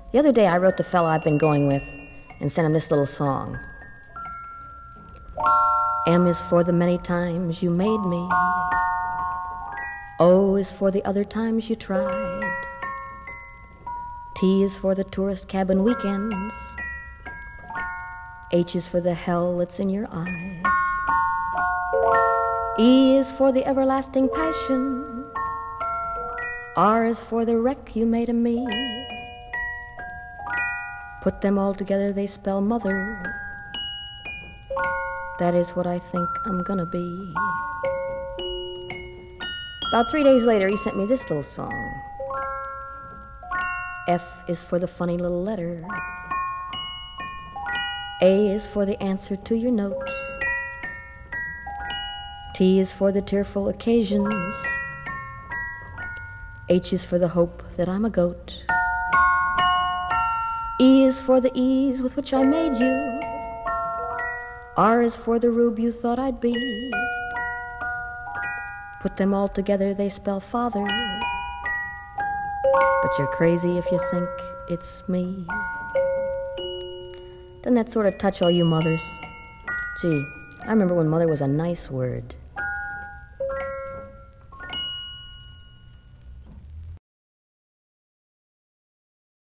The other day I wrote the fella I've been going with and sent him this little song. M is for the many times you made me. O is for the other times you tried. T is for the tourist cabin weekends. H is for the hell that's in your eyes. E is for the everlasting passion. R is for the wreck you made of me. Put them all together, they spell mother. That is what I think I'm gonna be. About 3 days later, he sent me this little song. F is for the funny little letter. A is for the answer to your note. T is for the tearful occasions. H is for the hope that I'm a goat. E is for the ease with which I made you. R is for the rube you thought I'd be. Put them all together, they spell father. But you're crazy if you think it's me. Doesn't that sort of touch all you mothers? Gee, I remember when mother was a nice word.